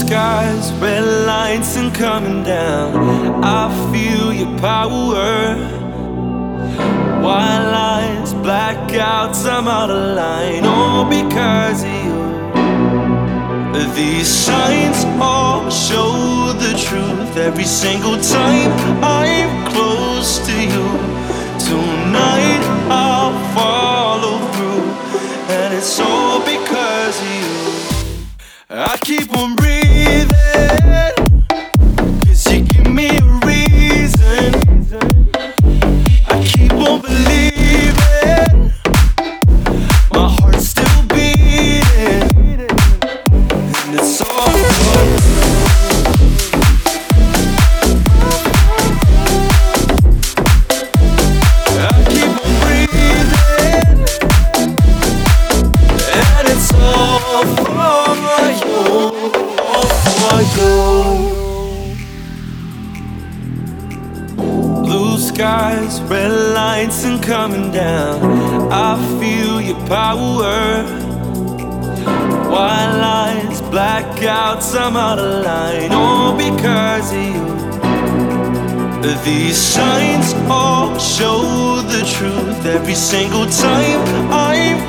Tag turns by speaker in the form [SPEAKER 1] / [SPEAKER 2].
[SPEAKER 1] skies, red lights and coming down. I feel your power. White lies, blackouts, I'm out of line. All because of you. These signs all show the truth. Every single time I'm close to you. Tonight I'll follow through, and it's all because of you. I keep on breathing, 'cause you give me a reason. I keep on believing, my heart's still beating, and it's all because I keep on breathing, and it's all for you, all for you. Blue skies, red lights and coming down. I feel your power. White lights, blackouts, I'm out of line. All because of you. These signs all show the truth. Every single time I'm